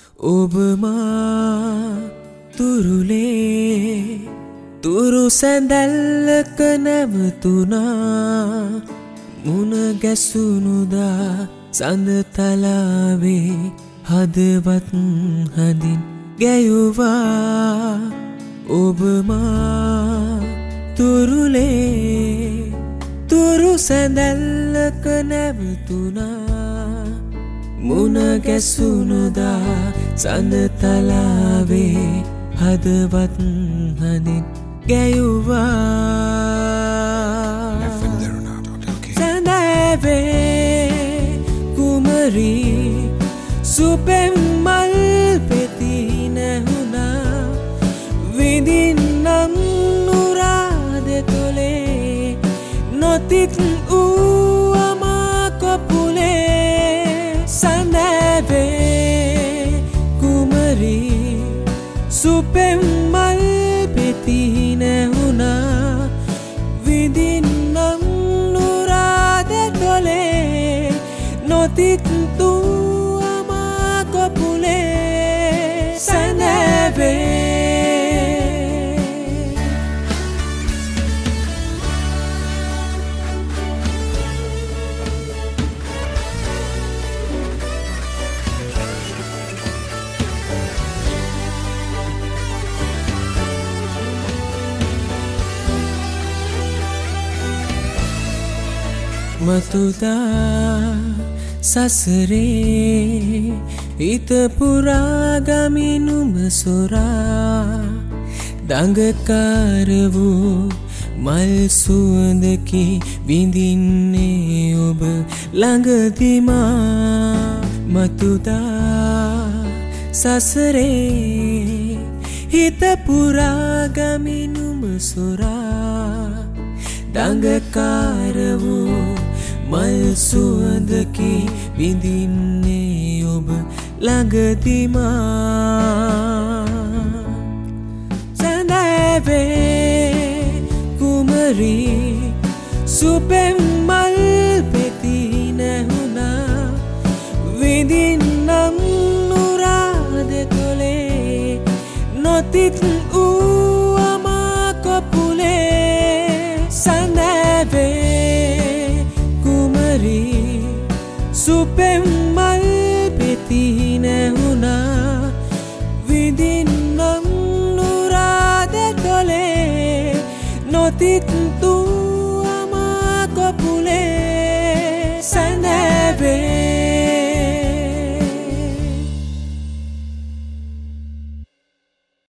ඔබමා තුරුලේ තුරු සැඳැල්ලක නැවතුනා මුණ ගැසුනුදා සඳතලාවේ හදවත් හඳින් ගැයුවා ඔබමා තුරුලේ තුරු සැඳැල්ලක නැවතුනා මුණ ගැසුනුදා සඳතලාවේ හදවත් හඳින් ගැයුවා සැඳෑවේ කුමරී සුපෙම් මල් පෙති නැහුණා විඳින්නම් නුරාද තොලේ නොතිත් වූ අමා කොපුලේ සැඳෑවේ කුමරී සුපෙම් මල් පෙති නැහුණා විඳින්නම් නුරාද තොලේ නොතිත් වූ අමා කොපුලේ සැඳෑවේ මතුදා සසරේ හිත පුරා ගමිනුම සොරා දඟකාර වූ මල් සුවඳකි විඳින්නේ ඔබ ළඟදිමා මතුදා සසරේ හිත පුරා ගමිනුම සොරා දඟකාර වූ මල් සුවඳකි විඳින්නේ ඔබ ළඟදිමා සැඳෑවේ කුමරී සුපෙම් මල් පෙති නැහුණා විඳින්නම් නුරාද තොලේ නොතිත් වූ අමා කොපුලේ සැඳෑවේ කුමරී සුපෙම් මල් පෙති නැහුණා විඳින්නම් නුරාද තොලේ නොතිත් වූ අමා කොපුලේ